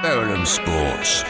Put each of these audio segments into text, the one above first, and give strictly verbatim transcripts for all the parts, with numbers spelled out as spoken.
Verulam Sports.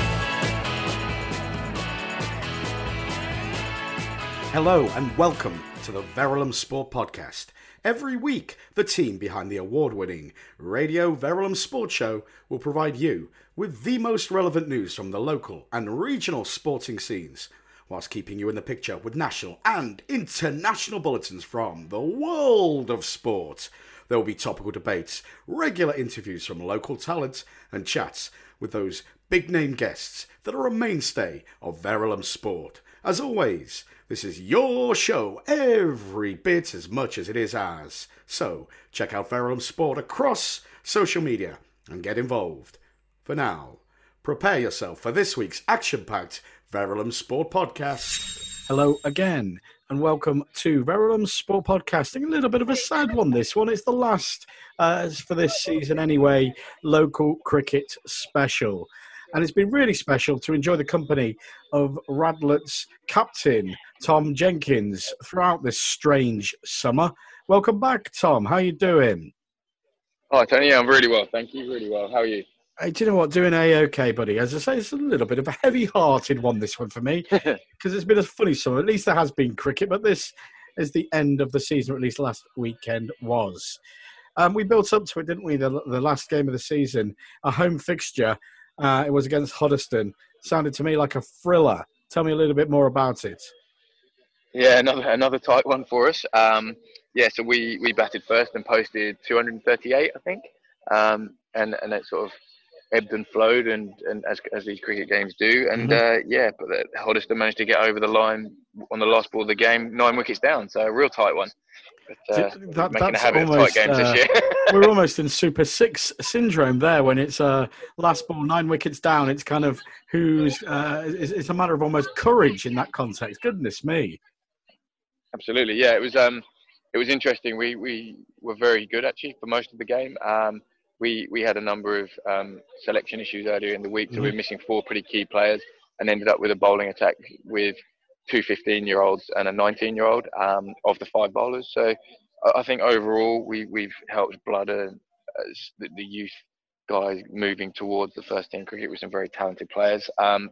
Hello and welcome to the Verulam Sport Podcast. Every week, the team behind the award-winning Radio Verulam Sports Show will provide you with the most relevant news from the local and regional sporting scenes, whilst keeping you in the picture with national and international bulletins from the world of sport. There will be topical debates, regular interviews from local talent, and chats with those big-name guests that are a mainstay of Verulam Sport. As always, this is your show every bit as much as it is ours. So, check out Verulam Sport across social media and get involved. For now, prepare yourself for this week's action-packed Verulam Sport Podcast. Hello again, and welcome to Verulam Sport Podcasting. A little bit of a sad one, this one. It's the last, uh, for this season anyway, local cricket special. And it's been really special to enjoy the company of Radlett's captain, Tom Jenkins, throughout this strange summer. Welcome back, Tom. How are you doing? Hi, Tony. Yeah, I'm really well. Thank you. Really well. How are you? Hey, do you know what? Doing A-okay, buddy. As I say, it's a little bit of a heavy-hearted one, this one for me, because it's been a funny summer. At least there has been cricket, but this is the end of the season, or at least last weekend was. Um, we built up to it, didn't we, the, the last game of the season, a home fixture. Uh, it was against Hoddesdon. Sounded to me like a thriller. Tell me a little bit more about it. Yeah, another another tight one for us. Um, yeah, so we, we batted first and posted two hundred thirty-eight, I think, um, and and it sort of ebbed and flowed, and, and as as these cricket games do. And mm-hmm. uh, yeah, but Hoddesdon managed to get over the line on the last ball of the game, nine wickets down. So a real tight one. But, uh, that, making that's a habit almost, of tight games uh, this year. We're almost in Super Six syndrome there when it's uh, last ball, nine wickets down. It's kind of who's. Uh, it's, it's a matter of almost courage in that context. Goodness me. Absolutely, yeah. It was um, it was interesting. We we were very good actually for most of the game. Um, we we had a number of um, selection issues earlier in the week, so mm-hmm. we were missing four pretty key players, and ended up with a bowling attack with two fifteen-year-olds and a nineteen-year-old um, of the five bowlers. So I think overall we, we've helped blood uh, the, the youth guys moving towards the first team cricket with some very talented players. Um,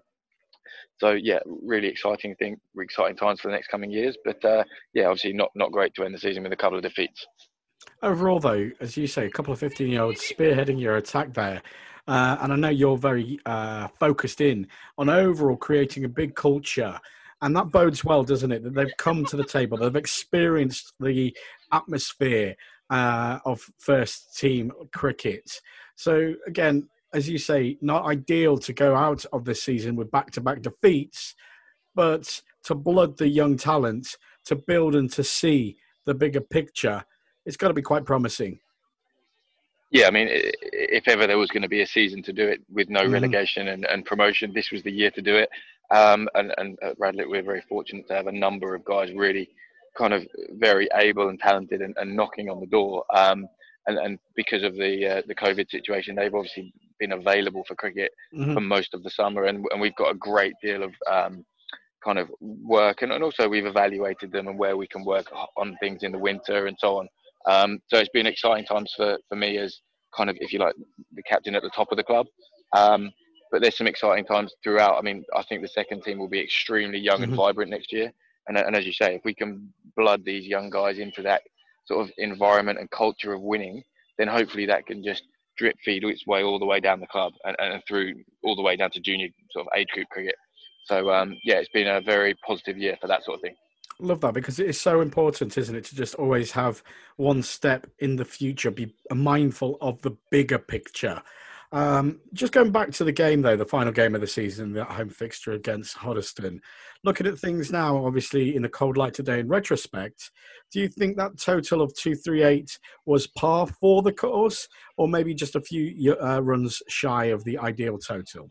so yeah, really exciting thing, exciting times for the next coming years. But uh, yeah, obviously not, not great to end the season with a couple of defeats. Overall though, as you say, a couple of fifteen-year-olds spearheading your attack there. Uh, and I know you're very uh, focused in on overall creating a big culture. And that bodes well, doesn't it? That they've come to the table, they've experienced the atmosphere uh, of first team cricket. So again, as you say, not ideal to go out of this season with back-to-back defeats, but to blood the young talent, to build and to see the bigger picture, it's got to be quite promising. Yeah, I mean, if ever there was going to be a season to do it with no mm-hmm. relegation and, and promotion, this was the year to do it. Um, and, and at Radlett, we're very fortunate to have a number of guys really kind of very able and talented and, and knocking on the door. Um, and, and because of the uh, the COVID situation, they've obviously been available for cricket mm-hmm. for most of the summer. And, and we've got a great deal of um, kind of work. And, and also we've evaluated them and where we can work on things in the winter and so on. Um, so it's been exciting times for, for me as kind of, if you like, the captain at the top of the club. Um, But there's some exciting times throughout. I mean, I think the second team will be extremely young mm-hmm. and vibrant next year. And, and as you say, if we can blood these young guys into that sort of environment and culture of winning, then hopefully that can just drip feed its way all the way down the club and, and through all the way down to junior sort of age group cricket. So, um, yeah, it's been a very positive year for that sort of thing. Love that, because it is so important, isn't it, to just always have one step in the future, be mindful of the bigger picture. Um, just going back to the game, though, the final game of the season, that home fixture against Hoddesdon. Looking at things now, obviously, in the cold light today, in retrospect, do you think that total of two thirty-eight was par for the course, or maybe just a few uh, runs shy of the ideal total?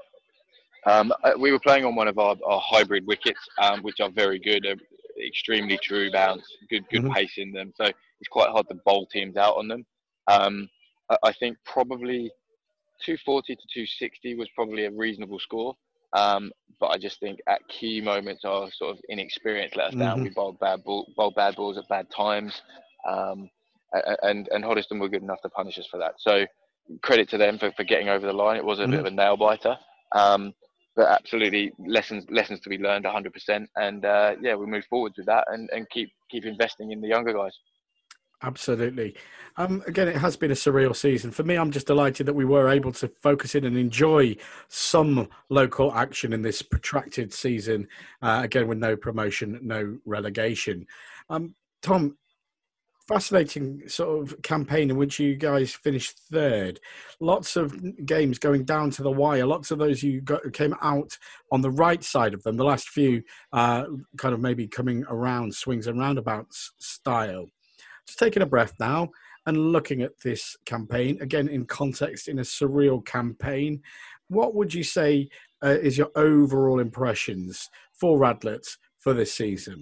Um, we were playing on one of our, our hybrid wickets, um, which are very good, uh, extremely true bounce, good good mm-hmm. pace in them. So it's quite hard to bowl teams out on them. Um, I, I think probably two forty to two sixty was probably a reasonable score. Um, but I just think at key moments our sort of inexperience let us mm-hmm. down. We bowled bad, ball, bowled bad balls at bad times. Um, and, and Hoddesdon were good enough to punish us for that. So credit to them for, for getting over the line. It was a mm-hmm. bit of a nail biter. Um, but absolutely lessons lessons to be learned one hundred percent. And uh, yeah, we move forward with that and, and keep keep investing in the younger guys. Absolutely. Um, again, it has been a surreal season. For me, I'm just delighted that we were able to focus in and enjoy some local action in this protracted season. Uh, again, with no promotion, no relegation. Um, Tom, fascinating sort of campaign in which you guys finished third. Lots of games going down to the wire. Lots of those you got, came out on the right side of them. The last few uh, kind of maybe coming around, swings and roundabouts style. Just taking a breath now and looking at this campaign, again, in context, in a surreal campaign, what would you say uh, is your overall impressions for Radlett for this season?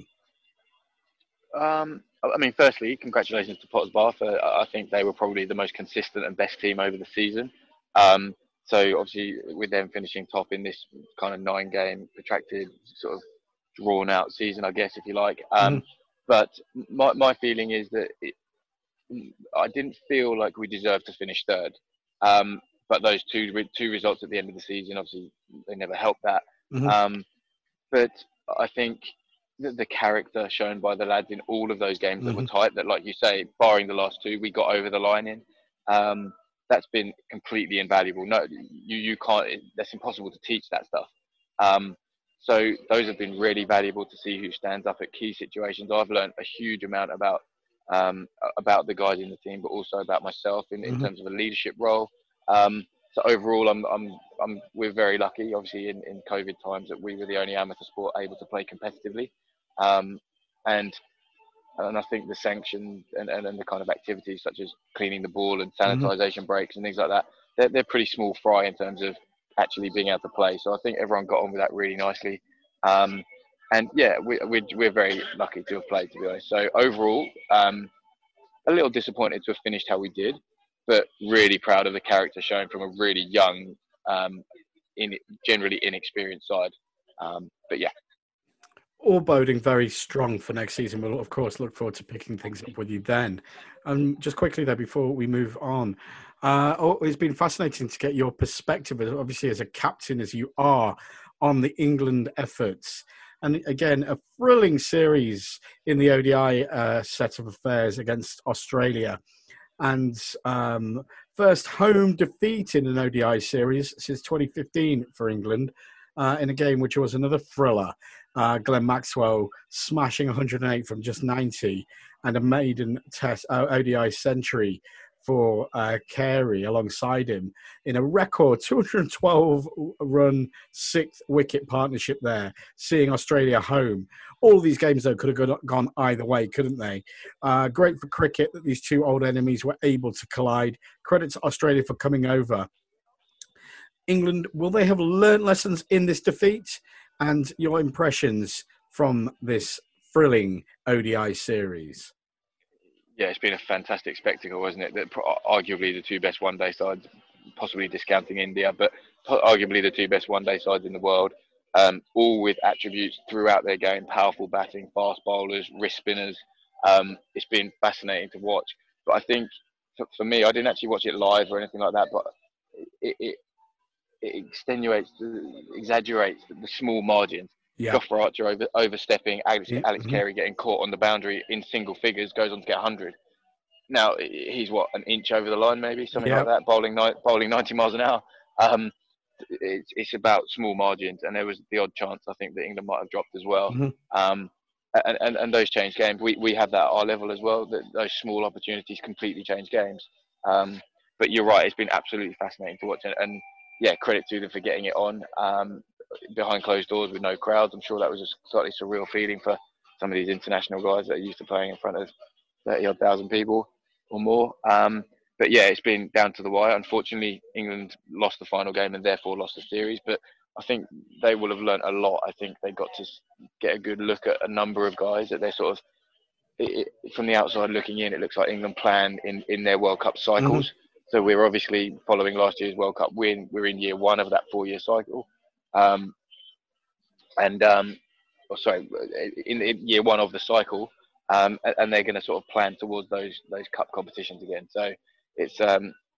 Um, I mean, firstly, congratulations to Potters Bar for, I think they were probably the most consistent and best team over the season. Um, so obviously with them finishing top in this kind of nine game protracted sort of drawn out season, I guess, if you like. Um, mm-hmm. But my, my feeling is that it, I didn't feel like we deserved to finish third. Um, but those two two results at the end of the season, obviously, they never helped that. Mm-hmm. Um, but I think the, the character shown by the lads in all of those games mm-hmm. that were tight, that, like you say, barring the last two, we got over the line in. Um, that's been completely invaluable. No, you you can't. That's impossible to teach that stuff. Um, So those have been really valuable to see who stands up at key situations. I've learned a huge amount about um, about the guys in the team, but also about myself in, in mm-hmm. terms of a leadership role. Um, so overall, I'm, I'm, I'm, we're very lucky, obviously, in, in COVID times that we were the only amateur sport able to play competitively. Um, and and I think the sanctions and, and, and the kind of activities such as cleaning the ball and sanitisation mm-hmm. breaks and things like that, they're, they're pretty small fry in terms of actually being able to play. So I think everyone got on with that really nicely. Um, and yeah, we, we're, we're very lucky to have played, to be honest. So overall, um, a little disappointed to have finished how we did, but really proud of the character shown from a really young, um, in, generally inexperienced side. Um, but yeah. All boding very strong for next season. We'll, of course, look forward to picking things up with you then. And um, just quickly, though, before we move on, uh, oh, it's been fascinating to get your perspective, obviously, as a captain, as you are, on the England efforts. And again, a thrilling series in the O D I uh, set of affairs against Australia. And um, first home defeat in an O D I series since twenty fifteen for England, uh, in a game which was another thriller. Uh, Glenn Maxwell smashing one hundred eight from just ninety, and a maiden test uh, O D I century for uh, Carey alongside him in a record two hundred twelve run, sixth wicket partnership there, seeing Australia home. All these games, though, could have gone either way, couldn't they? Uh, great for cricket that these two old enemies were able to collide. Credit to Australia for coming over. England, will they have learnt lessons in this defeat? And your impressions from this thrilling O D I series? Yeah, it's been a fantastic spectacle, wasn't it? That arguably the two best one-day sides, possibly discounting India, but arguably the two best one-day sides in the world, um, all with attributes throughout their game: powerful batting, fast bowlers, wrist spinners. Um, it's been fascinating to watch. But I think for, for me, I didn't actually watch it live or anything like that, but it, it, it extenuates, exaggerates the small margins. Yeah. Jofra Archer over, overstepping, Alex, yeah. Alex mm-hmm. Carey getting caught on the boundary in single figures, goes on to get one hundred. Now, he's what, an inch over the line maybe, something yeah. like that, bowling ni- bowling ninety miles an hour. Um, it's, it's about small margins, and there was the odd chance, I think, that England might have dropped as well. Mm-hmm. Um, and, and, and those change games. We, we have that at our level as well, that those small opportunities completely change games. Um, but you're right, it's been absolutely fascinating to watch. And, and yeah, credit to them for getting it on. Um, behind closed doors with no crowds. I'm sure that was a slightly surreal feeling for some of these international guys that are used to playing in front of thirty odd thousand people or more. Um, but yeah, it's been down to the wire. Unfortunately, England lost the final game and therefore lost the series. But I think they will have learnt a lot. I think they got to get a good look at a number of guys that they're sort of, it, it, from the outside looking in, it looks like England planned in, in their World Cup cycles. Mm-hmm. So we're obviously following last year's World Cup win. We're in year one of that four-year cycle. Um, and um, oh, sorry, in, in year one of the cycle, um, and, and they're going to sort of plan towards those those cup competitions again. So it's um,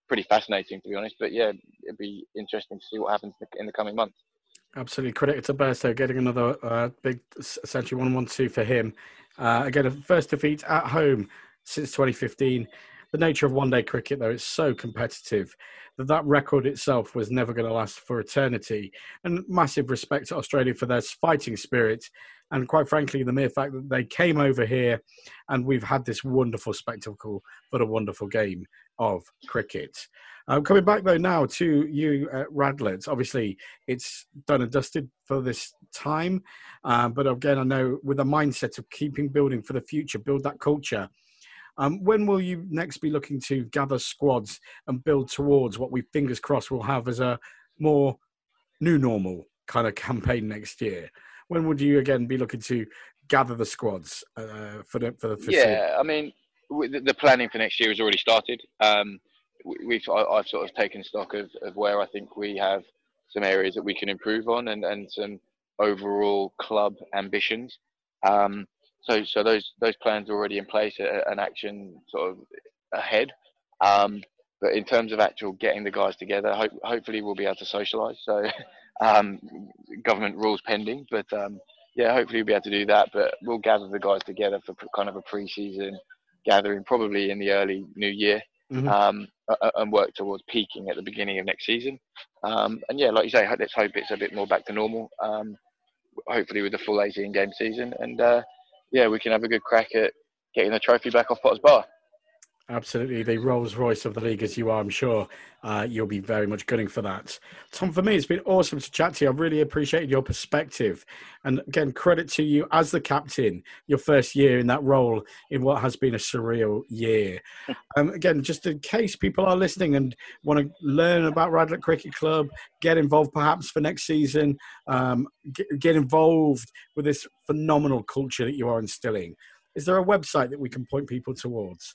pretty fascinating, to be honest. But yeah, it'd be interesting to see what happens in the coming months. Absolutely. Credit to Bairstow getting another uh, big essentially one one two for him. Uh, again, a first defeat at home since twenty fifteen. The nature of one-day cricket, though, it's so competitive that that record itself was never going to last for eternity. And massive respect to Australia for their fighting spirit. And quite frankly, the mere fact that they came over here and we've had this wonderful spectacle for a wonderful game of cricket. Um, coming back, though, now to you at Radlett. Obviously, it's done and dusted for this time. Uh, but again, I know with a mindset of keeping building for the future, build that culture. Um, when will you next be looking to gather squads and build towards what we, fingers crossed, will have as a more new normal kind of campaign next year? When would you again be looking to gather the squads uh, for the for the foreseeable? Yeah, I mean, the planning for next year has already started. Um, we've I've sort of taken stock of, of where I think we have some areas that we can improve on, and, and some overall club ambitions. Um, so so those those plans are already in place, an action sort of ahead. Um, but in terms of actual getting the guys together, hope, hopefully we'll be able to socialise. So um, government rules pending, but um, yeah, hopefully we'll be able to do that. But we'll gather the guys together for kind of a pre-season gathering, probably in the early new year. Mm-hmm. um, and work towards peaking at the beginning of next season. Um, and yeah, like you say, let's hope it's a bit more back to normal, um, hopefully with the full eighteen game season. And uh, yeah, we can have a good crack at getting the trophy back off Potter's Bar. Absolutely. The Rolls Royce of the league, as you are, I'm sure uh, you'll be very much gunning for that. Tom, for me, it's been awesome to chat to you. I've really appreciated your perspective. And again, credit to you as the captain, your first year in that role in what has been a surreal year. Um, again, just in case people are listening and want to learn about Radlett Cricket Club, get involved perhaps for next season, um, get, get involved with this phenomenal culture that you are instilling. Is there a website that we can point people towards?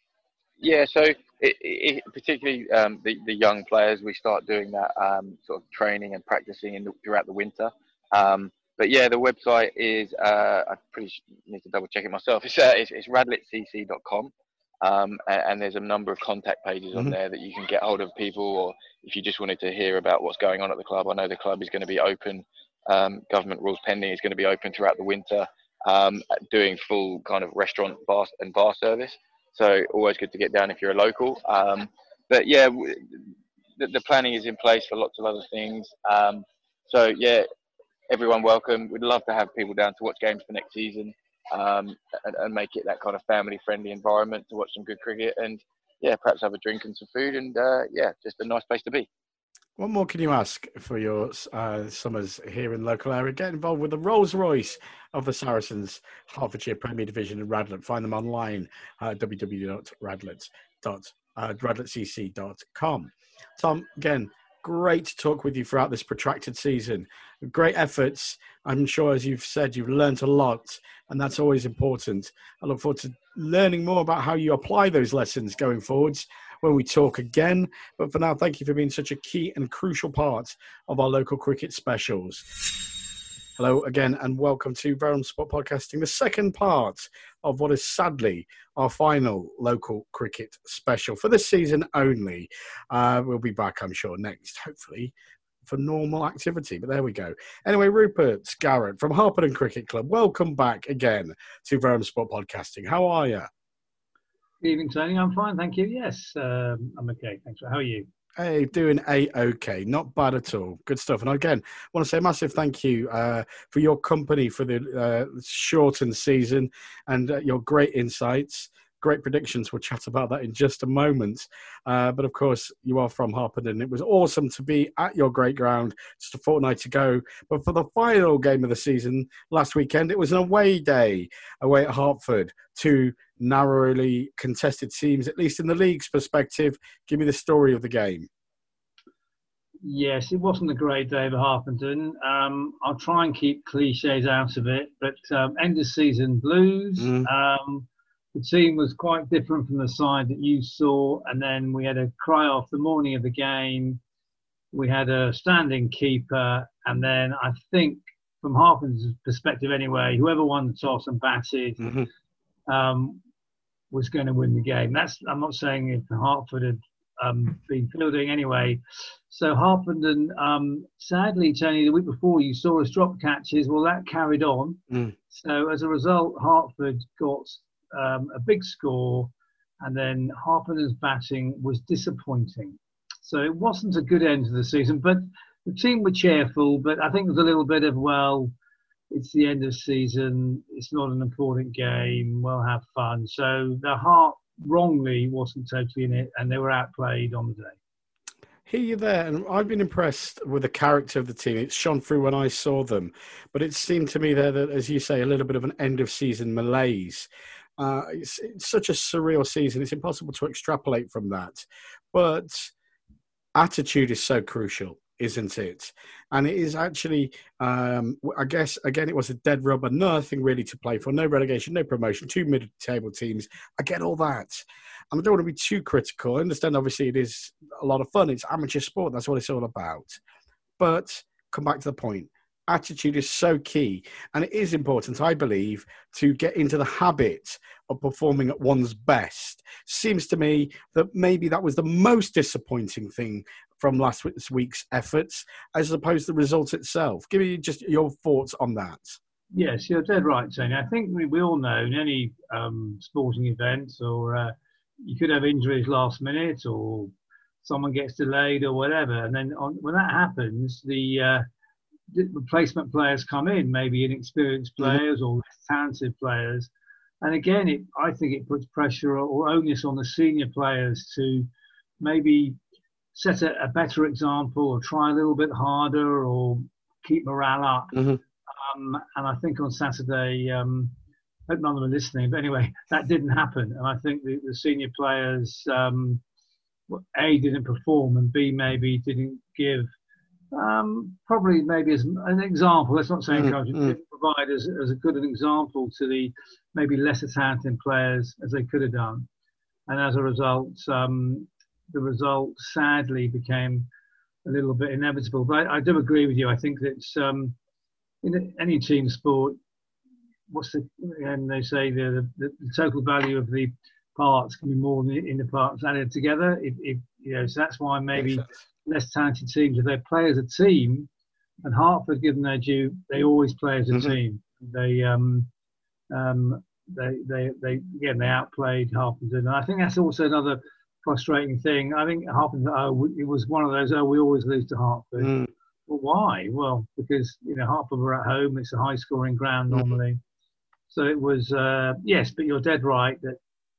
Yeah, so it, it, particularly um, the, the young players, we start doing that um, sort of training and practicing in the, throughout the winter. Um, but yeah, the website is, uh, I pretty need to double check it myself. It's, uh, it's, it's radlett c c dot com. Um, and, and there's a number of contact pages mm-hmm. on there that you can get hold of people, or if you just wanted to hear about what's going on at the club. I know the club is going to be open, um, government rules pending, is going to be open throughout the winter, um, doing full kind of restaurant bar and bar service. So always good to get down if you're a local. Um, but yeah, the, the planning is in place for lots of other things. Um, so yeah, everyone welcome. We'd love to have people down to watch games for next season, um, and, and make it that kind of family-friendly environment to watch some good cricket, and yeah, perhaps have a drink and some food, and uh, yeah, just a nice place to be. What more can you ask for your uh, summers here in the local area? Get involved with the Rolls Royce of the Saracens, Hertfordshire Premier Division in Radlett. Find them online at w w w dot radlett c c dot com. Tom, again, great to talk with you throughout this protracted season. Great efforts. I'm sure, as you've said, you've learned a lot, and that's always important. I look forward to learning more about how you apply those lessons going forwards when we talk again. But for now, thank you for being such a key and crucial part of our local cricket specials. Hello again, and welcome to Verulam Sport Podcasting, the second part of what is sadly our final local cricket special for this season only. Uh, we'll be back, I'm sure, next, hopefully, for normal activity. But there we go. Anyway, Rupert Garrett from Harpenden Cricket Club, welcome back again to Verulam Sport Podcasting. How are you? Good evening, Tony. I'm fine, thank you. Yes, um, I'm okay. Thanks. How are you? Hey, doing A-okay. Not bad at all. Good stuff. And again, I want to say a massive thank you uh, for your company for the uh, shortened season, and uh, your great insights, great predictions. We'll chat about that in just a moment. Uh, but of course, you are from Harpenden. It was awesome to be at your great ground just a fortnight ago. But for the final game of the season last weekend, it was an away day away at Hertford to narrowly contested teams, at least in the league's perspective. Give me the story of the game. Yes, it wasn't a great day for Harpenden. Um, I'll try and keep cliches out of it, but um, end of season blues. Mm. Um, the team was quite different from the side that you saw, and then we had a cry-off the morning of the game. We had a standing keeper, and then I think, from Harpenden's perspective anyway, whoever won the toss and batted mm-hmm. um, was going to win the game. That's I'm not saying if Hertford had um, been fielding anyway. So Harpenden, um, sadly, Tony, the week before you saw us drop catches. Well, that carried on. Mm. So as a result, Hertford got um, a big score, and then Harpenden's batting was disappointing. So it wasn't a good end to the season, but the team were cheerful. But I think there's a little bit of, well, it's the end of season. It's not an important game. We'll have fun. So the heart wrongly wasn't totally in it, and they were outplayed on the day. Hear you there, and I've been impressed with the character of the team. It shone through when I saw them, but it seemed to me there that, as you say, a little bit of an end-of-season malaise. Uh, it's, it's such a surreal season. It's impossible to extrapolate from that. But attitude is so crucial, isn't it? And it is actually, um, I guess, again, it was a dead rubber, nothing really to play for, no relegation, no promotion, two mid-table teams. I get all that. And I don't want to be too critical. I understand, obviously, it is a lot of fun. It's amateur sport. That's what it's all about. But come back to the point. Attitude is so key. And it is important, I believe, to get into the habit of performing at one's best. Seems to me that maybe that was the most disappointing thing from last week's efforts, as opposed to the result itself. Give me just your thoughts on that. Yes, you're dead right, Tony. I think we, we all know in any um, sporting event, or uh, you could have injuries last minute, or someone gets delayed or whatever. And then on, when that happens, the, uh, the replacement players come in, maybe inexperienced players mm-hmm. or less talented players. And again, it, I think it puts pressure or onus on the senior players to maybe set a, a better example, or try a little bit harder, or keep morale up. Mm-hmm. Um, and I think on Saturday, um, I hope none of them are listening, but anyway, that didn't happen. And I think the, the senior players, um, A, didn't perform, and B, maybe didn't give, um, probably maybe as an example, let's not say encouragement, mm-hmm. didn't provide as, as a good an example to the maybe lesser talented players as they could have done. And as a result, um, the result sadly became a little bit inevitable. But I, I do agree with you. I think that um, in any team sport, what's the, and they say the, the, the total value of the parts can be more than in the parts added together. If, if you know, so that's why maybe less talented teams, if they play as a team, and Hertford, given their due, they always play as a mm-hmm. team. They, um, um, they, they, they, again, they outplayed Harpenden, and I think that's also another frustrating thing. I think Harpenden, oh, it was one of those, oh, we always lose to Hartford. Mm. Well, why? Well, because, you know, Hartford were at home. It's a high-scoring ground normally. Mm. So it was, uh, yes, but you're dead right that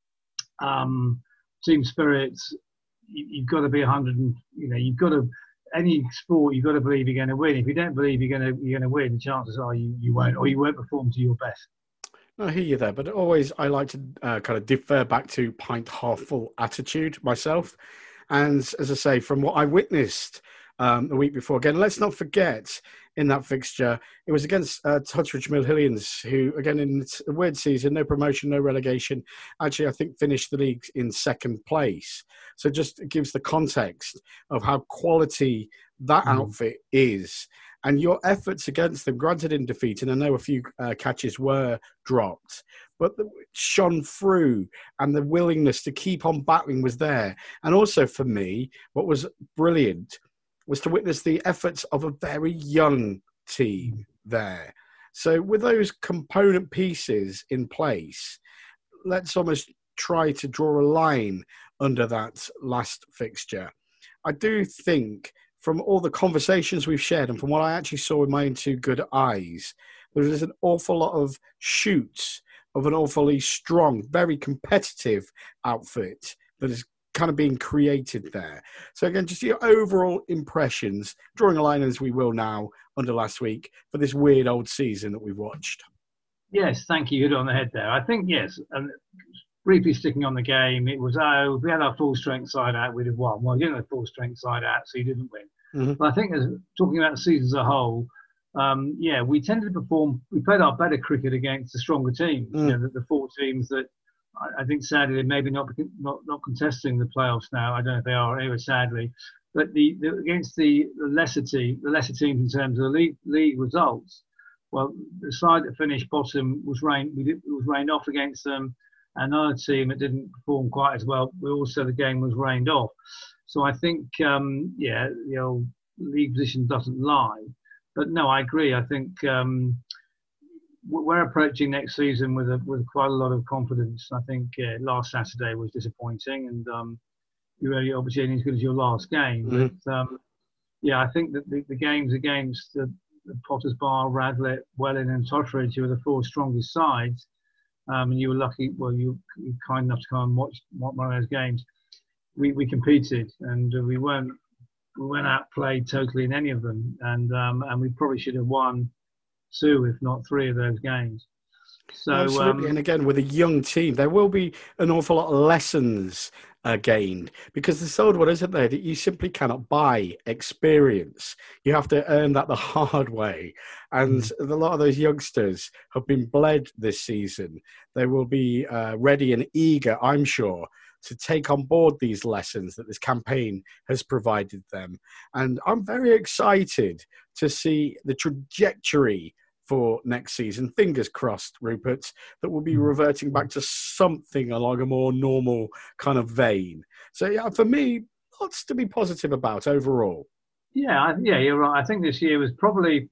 um, team spirits, you, you've got to be one hundred, and, you know, you've got to, any sport, you've got to believe you're going to win. If you don't believe you're going to you're going to win, chances are you, you won't, or you won't perform to your best. I hear you there, but always I like to uh, kind of defer back to pint half full attitude myself. And as I say, from what I witnessed um, the week before, again, let's not forget in that fixture, it was against uh, Tutteridge Mill Hillians, who, again, in a weird season, no promotion, no relegation, actually, I think finished the league in second place. So just gives the context of how quality that mm. outfit is. And your efforts against them, granted in defeat, and I know a few uh, catches were dropped, but the, shone through, and the willingness to keep on battling was there. And also for me, what was brilliant was to witness the efforts of a very young team there. So with those component pieces in place, let's almost try to draw a line under that last fixture. I do think, from all the conversations we've shared and from what I actually saw with my own two good eyes, there is an awful lot of shoots of an awfully strong, very competitive outfit that is kind of being created there. So again, just your overall impressions, drawing a line as we will now under last week for this weird old season that we've watched. Yes, thank you. You hit it on the head there. I think, yes, and briefly sticking on the game, it was, oh, if we had our full strength side out, we'd have won. Well, you didn't have full strength side out, so you didn't win. Mm-hmm. But I think, as talking about the season as a whole, um, yeah, we tended to perform, we played our better cricket against the stronger teams, mm. you know, the, the four teams that I, I think sadly they're maybe not, not not contesting the playoffs now. I don't know if they are anyway, sadly. But the, the against the, the lesser team, the lesser teams in terms of the league, league results, well, the side that finished bottom was rained, we did, it was rained off against them. another team that didn't perform quite as well. We also the game was rained off. So I think, um, yeah, the old league position doesn't lie. But no, I agree. I think um, we're approaching next season with a, with quite a lot of confidence. I think uh, last Saturday was disappointing, and um, you're really obviously only as good as your last game. Mm-hmm. But um, yeah, I think that the, the games against the, the Potters Bar, Radlett, Welling, and Totteridge, who are the four strongest sides, um, and you were lucky. Well, you were kind enough to come and watch one of those games. We we competed, and we weren't we weren't outplayed totally in any of them, and um, and we probably should have won two, if not three, of those games. So absolutely, um, and again with a young team, there will be an awful lot of lessons uh, gained, because there's old one, isn't there, that you simply cannot buy experience. You have to earn that the hard way, and mm. a lot of those youngsters have been bled this season. They will be uh, ready and eager, I'm sure, to take on board these lessons that this campaign has provided them. And I'm very excited to see the trajectory for next season. Fingers crossed, Rupert, that we'll be reverting back to something along a more normal kind of vein. So yeah, for me, lots to be positive about overall. Yeah, yeah, you're right. I think this year was probably,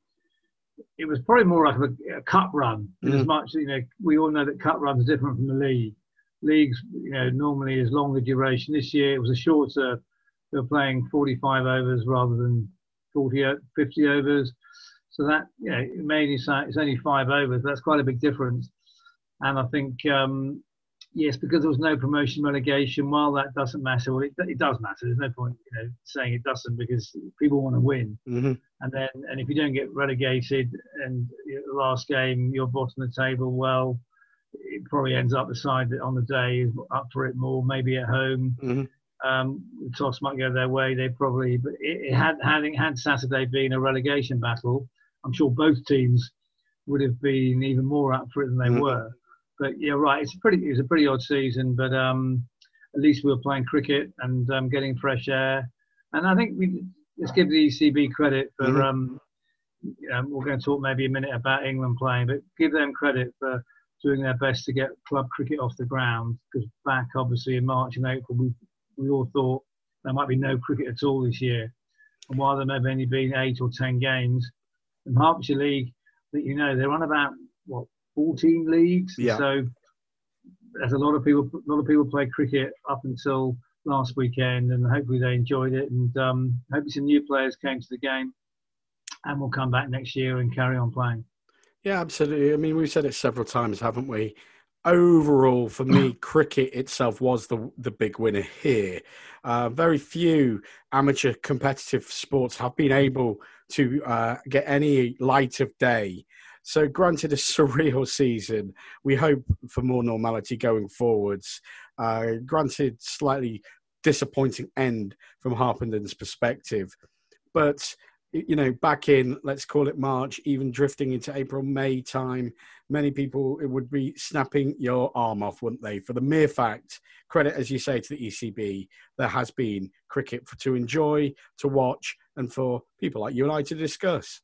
it was probably more like a, a cup run. Mm. As much, you know, we all know that cup runs are different from the league. Leagues, you know, normally is longer duration. This year it was a shorter. They were playing forty-five overs rather than forty, fifty overs. So that, you know, it made it it's only five overs. That's quite a big difference. And I think, um, yes, because there was no promotion relegation, while that doesn't matter, well, it, it does matter. There's no point, you know, saying it doesn't, because people want to win. Mm-hmm. And then, and if you don't get relegated and the last game, you're bottom of the table, well, it probably ends up the side that on the day is up for it more, maybe at home. Mm-hmm. Um, the toss might go their way. They probably, but it, it had, had had Saturday been a relegation battle, I'm sure both teams would have been even more up for it than they mm-hmm. were. But yeah, right. It's a pretty, it was a pretty odd season, but um, at least we were playing cricket and um, getting fresh air. And I think we let's give the E C B credit for. Mm-hmm. Um, you know, we're going to talk maybe a minute about England playing, but give them credit for doing their best to get club cricket off the ground, because back obviously in March and April we we all thought there might be no cricket at all this year, and while there may have only been eight or ten games, in Hertfordshire League, that you know they're on about what fourteen leagues, yeah. So there's a lot of people a lot of people play cricket up until last weekend, and hopefully they enjoyed it, and um, hopefully some new players came to the game and will come back next year and carry on playing. Yeah, absolutely. I mean, we've said it several times, haven't we? Overall, for me, cricket itself was the the big winner here. Uh, very few amateur competitive sports have been able to uh, get any light of day. So granted, a surreal season. We hope for more normality going forwards. Uh, granted, slightly disappointing end from Harpenden perspective. But you know, back in, let's call it March, even drifting into April, May time, many people it would be snapping your arm off, wouldn't they? For the mere fact, credit, as you say, to the E C B, there has been cricket for, to enjoy, to watch, and for people like you and I to discuss.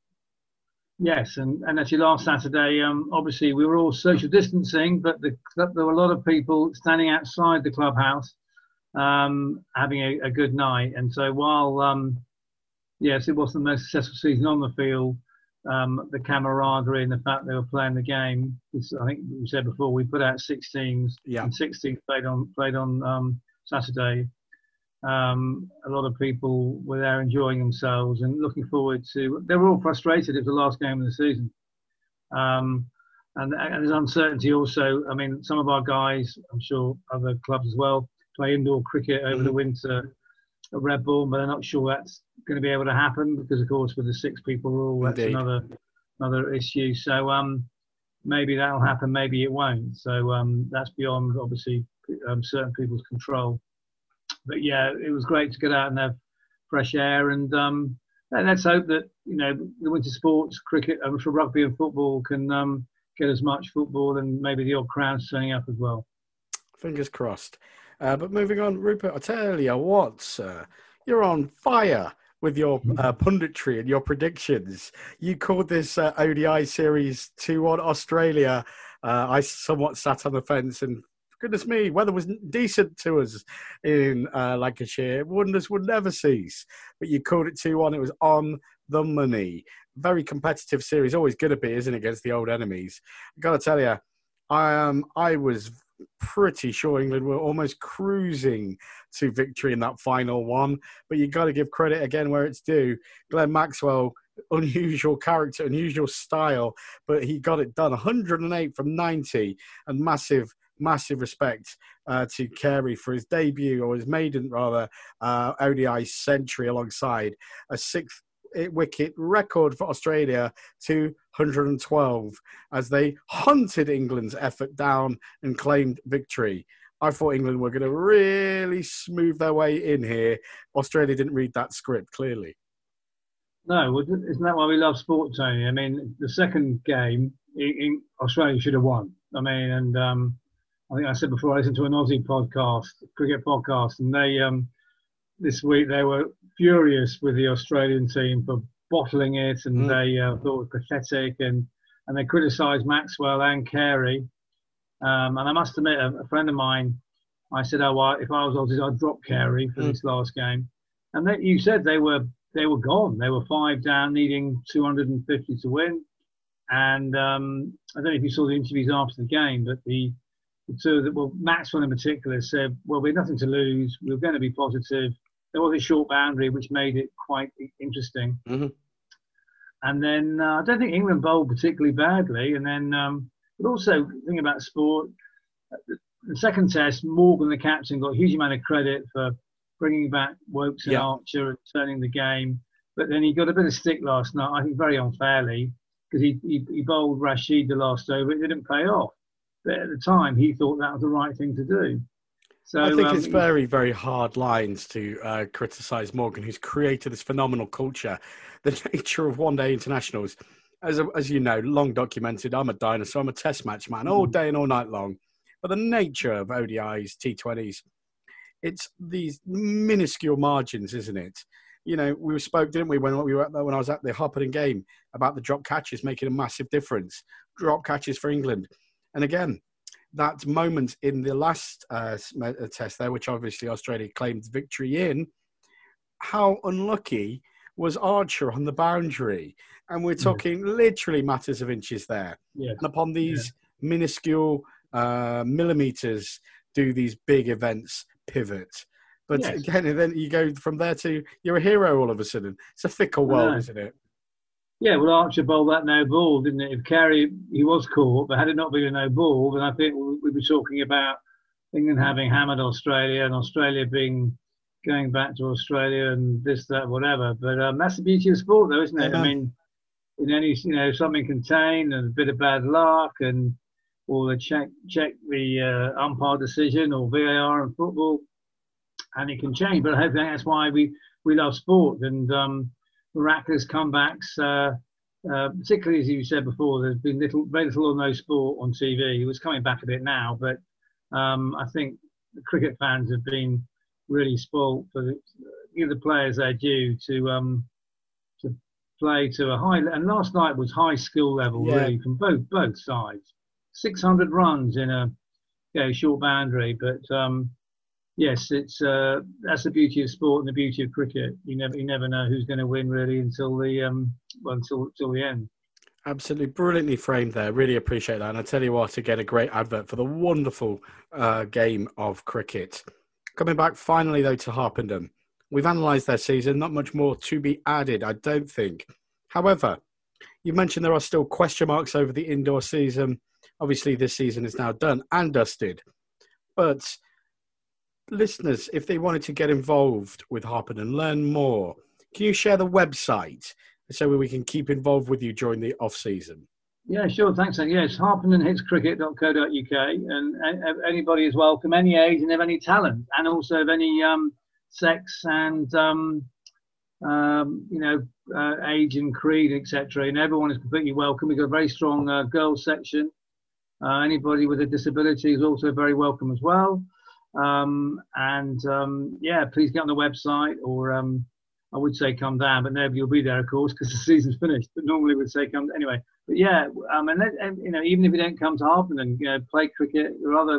Yes, and, and actually last Saturday, um, obviously we were all social distancing, but the, there were a lot of people standing outside the clubhouse um, having a, a good night. And so while... Um, Yes, it wasn't the most successful season on the field. Um, the camaraderie and the fact they were playing the game. I think we said before we put out six teams, yeah. and six teams played on played on um, Saturday. Um, a lot of people were there enjoying themselves and looking forward to. They were all frustrated. It was the last game of the season, um, and, and there's uncertainty also. I mean, some of our guys, I'm sure other clubs as well, play indoor cricket over mm-hmm. the winter at Red Bull, but they're not sure that's going to be able to happen because, of course, with the six people rule, that's Indeed. another another issue. So um, maybe that'll happen, maybe it won't. So um, that's beyond, obviously, um, certain people's control. But yeah, it was great to get out and have fresh air, and um, let's hope that you know the winter sports, cricket, and for rugby and football can um, get as much football, and maybe the odd crowds turning up as well. Fingers crossed. Uh, but moving on, Rupert, I tell you what, uh, you're on fire with your uh, punditry and your predictions. You called this uh, O D I series two one Australia. Uh, I somewhat sat on the fence and goodness me, weather was decent to us in uh, Lancashire. Wonders would never cease. But you called it two one. It was on the money. Very competitive series. Always going to be, isn't it, against the old enemies. I've got to tell you, I, um, I was pretty sure England were almost cruising to victory in that final one. But you've got to give credit again where it's due. Glenn Maxwell, unusual character, unusual style, but he got it done. one hundred eight from ninety, and massive, massive respect uh, to Carey for his debut, or his maiden, rather, uh, O D I century alongside a sixth wicket record for Australia, two hundred twelve, as they hunted England's effort down and claimed victory. I thought England were going to really smooth their way in here. Australia didn't read that script, clearly. No, well, isn't that why we love sport, Tony? I mean, the second game, in, in Australia should have won. I mean, and um, I think I said before, I listened to an Aussie podcast, cricket podcast, and they um, this week they were furious with the Australian team for bottling it, and mm. they uh, thought it was pathetic, and, and they criticised Maxwell and Carey. Um, and I must admit, a, a friend of mine, I said, oh, well, if I was Aussies, I'd drop Carey for mm. this last game. And they, you said they were they were gone. They were five down, needing two hundred fifty to win. And um, I don't know if you saw the interviews after the game, but the, the two that, well, Maxwell in particular said, well, we had nothing to lose. We were going to be positive. There was a short boundary, which made it quite interesting. Mm-hmm. And then uh, I don't think England bowled particularly badly. And then, um, but also thinking about sport, the second test, Morgan, the captain, got a huge amount of credit for bringing back Wokes and yeah. Archer and turning the game. But then he got a bit of stick last night, I think very unfairly, because he, he, he bowled Rashid the last over. It didn't pay off. But at the time, he thought that was the right thing to do. So, I think um, it's very, very hard lines to uh, criticise Morgan, who's created this phenomenal culture. The nature of one-day internationals, as as you know, long documented. I'm a dinosaur. I'm a test match man all day and all night long. But the nature of O D Is, T twenties, it's these minuscule margins, isn't it? You know, we spoke, didn't we, when we were at the, when I was at the Hopperton game about the drop catches making a massive difference. Drop catches for England, and again, that moment in the last uh, test there, which obviously Australia claimed victory in, how unlucky was Archer on the boundary? And we're talking yeah. literally matters of inches there. Yeah. And upon these yeah. minuscule uh, millimetres, do these big events pivot. But yes. again, then you go from there to you're a hero all of a sudden. It's a fickle world, isn't it? Yeah, well, Archer bowled that no ball, didn't it? If Carey, he was caught, but had it not been a no ball, then I think we'd be talking about England having hammered Australia and Australia being going back to Australia and this, that, whatever. But um, that's the beauty of sport, though, isn't it? Yeah. I mean, in any, you know, something contained and a bit of bad luck, and or they check check the uh, umpire decision or V A R in football, and it can change. But I think that's why we, we love sport. And um, miraculous comebacks, uh, uh, particularly as you said before, there's been little, very little or no sport on T V. It was coming back a bit now, but um, I think the cricket fans have been really spoilt for the, give the players their due to um, to play to a high. And last night was high skill level, yeah. really, from both both sides. six hundred runs in a you know, short boundary, but. Um, Yes, it's uh, that's the beauty of sport and the beauty of cricket. You never, you never know who's going to win really until the um, well, until until the end. Absolutely brilliantly framed there. Really appreciate that. And I tell you what, again, a great advert for the wonderful uh, game of cricket. Coming back finally though to Harpenden, we've analysed their season. Not much more to be added, I don't think. However, you mentioned there are still question marks over the indoor season. Obviously, this season is now done and dusted, but listeners, if they wanted to get involved with Harpenden and learn more, can you share the website so we can keep involved with you during the off season? Yeah, sure. Thanks. Yes, harpenden hits cricket dot co dot uk, and anybody is welcome, any age and of any talent, and also of any um, sex and um, um, you know uh, age and creed, et cetera. And everyone is completely welcome. We've got a very strong uh, girls section. Uh, anybody with a disability is also very welcome as well. Um, and um, yeah, please get on the website, or um, I would say come down, but nobody will be there, of course, because the season's finished. But normally we'd say come anyway. But yeah, um, and, let, and you know, even if you don't come to Harpenden, you know, play cricket. There are other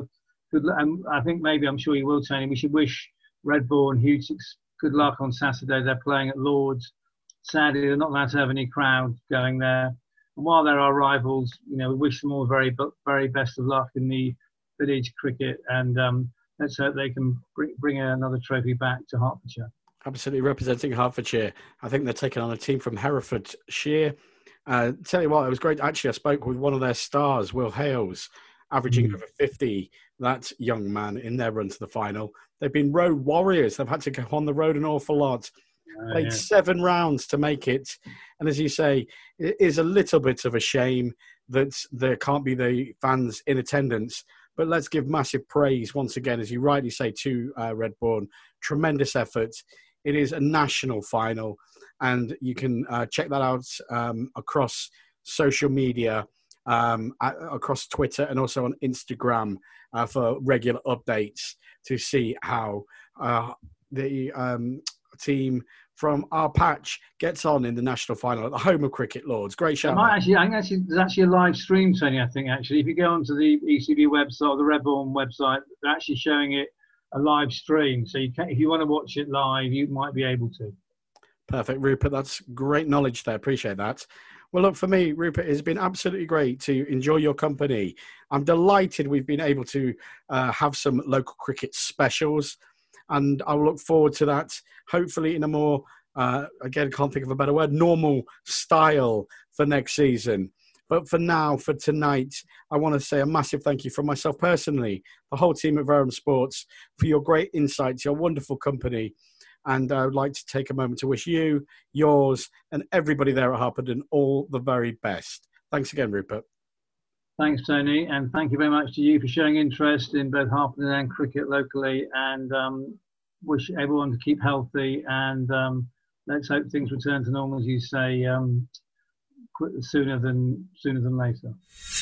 good. And I think maybe I'm sure you will, Tony. We should wish Redbourn huge good luck on Saturday. They're playing at Lords. Sadly, they're not allowed to have any crowd going there. And while they're our rivals, you know, we wish them all very, very best of luck in the village cricket, and um, let's hope they can bring, bring another trophy back to Hertfordshire. Absolutely, representing Hertfordshire. I think they're taking on a team from Herefordshire. Uh, tell you what, it was great. Actually, I spoke with one of their stars, Will Hales, averaging mm. over fifty, that young man, in their run to the final. They've been road warriors. They've had to go on the road an awful lot. Uh, Played yeah. seven rounds to make it. And as you say, it is a little bit of a shame that there can't be the fans in attendance. But let's give massive praise once again, as you rightly say, to uh, Redbourn. Tremendous effort. It is a national final, and you can uh, check that out um, across social media, um, across Twitter and also on Instagram uh, for regular updates to see how uh, the um, team from our patch gets on in the national final at the home of Cricket Lords. Great show. Actually, I think actually, there's actually a live stream, Tony, I think, actually. If you go onto the E C B website or the Redbourn website, they're actually showing it a live stream. So you can, if you want to watch it live, you might be able to. Perfect, Rupert. That's great knowledge there. Appreciate that. Well, look, for me, Rupert, it's been absolutely great to enjoy your company. I'm delighted we've been able to uh, have some local cricket specials, and I will look forward to that, hopefully in a more, uh, again, can't think of a better word, normal style for next season. But for now, for tonight, I want to say a massive thank you from myself personally, the whole team at Verulam Sports, for your great insights, your wonderful company. And I would like to take a moment to wish you, yours, and everybody there at Harpenden all the very best. Thanks again, Rupert. Thanks, Tony. And thank you very much to you for showing interest in both Harpenden and cricket locally. And um, wish everyone to keep healthy. And um, let's hope things return to normal, as you say, um, sooner than sooner than later.